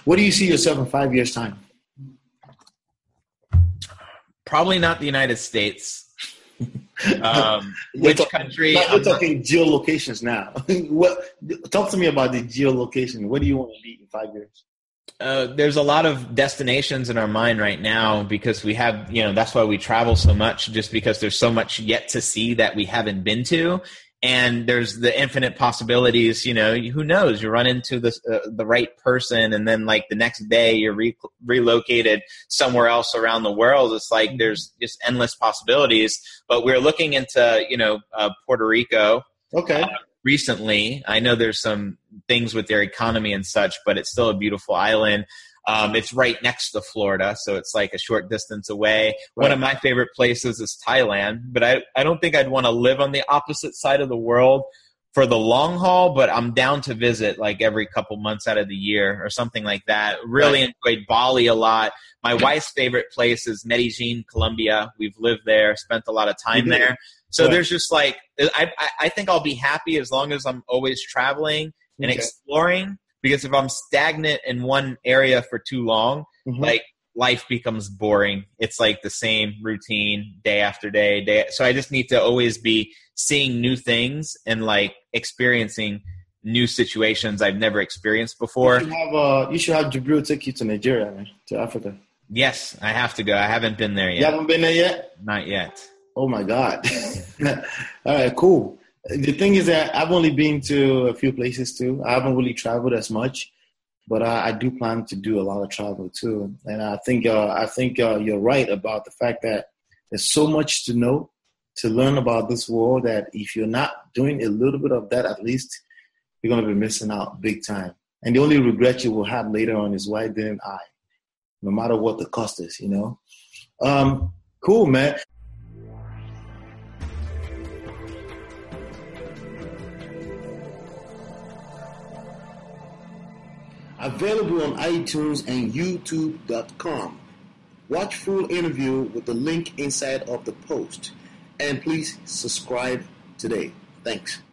What do you see yourself in 5 years' time? Probably not the United States. Which country? We're talking geolocations now. Talk to me about the geolocation. What do you want to be in 5 years? There's a lot of destinations in our mind right now because we have, that's why we travel so much, just because there's so much yet to see that we haven't been to. And there's the infinite possibilities, who knows? You run into the right person, and then like the next day you're relocated somewhere else around the world. It's like there's just endless possibilities. But we're looking into, Puerto Rico. Okay. Recently, I know there's some things with their economy and such, but it's still a beautiful island. It's right next to Florida, so it's like a short distance away. Right. One of my favorite places is Thailand, but I don't think I'd want to live on the opposite side of the world for the long haul, but I'm down to visit like every couple months out of the year or something like that. Really enjoyed Bali a lot. My wife's favorite place is Medellin, Colombia. We've lived there, spent a lot of time there. So there's just like, I think I'll be happy as long as I'm always traveling and exploring. Because if I'm stagnant in one area for too long, like life becomes boring. It's like the same routine day after day. So I just need to always be seeing new things and like experiencing new situations I've never experienced before. You should have Jibril take you to Nigeria, man, to Africa. Yes, I have to go. I haven't been there yet. You haven't been there yet? Not yet. Oh my God. All right, cool. The thing is that I've only been to a few places too. I haven't really traveled as much, but I do plan to do a lot of travel too. And I think you're right about the fact that there's so much to know, to learn about this world, that if you're not doing a little bit of that, at least you're going to be missing out big time. And the only regret you will have later on is, why didn't I? No matter what the cost is, Cool, man. Available on iTunes and YouTube.com. Watch full interview with the link inside of the post. And please subscribe today. Thanks.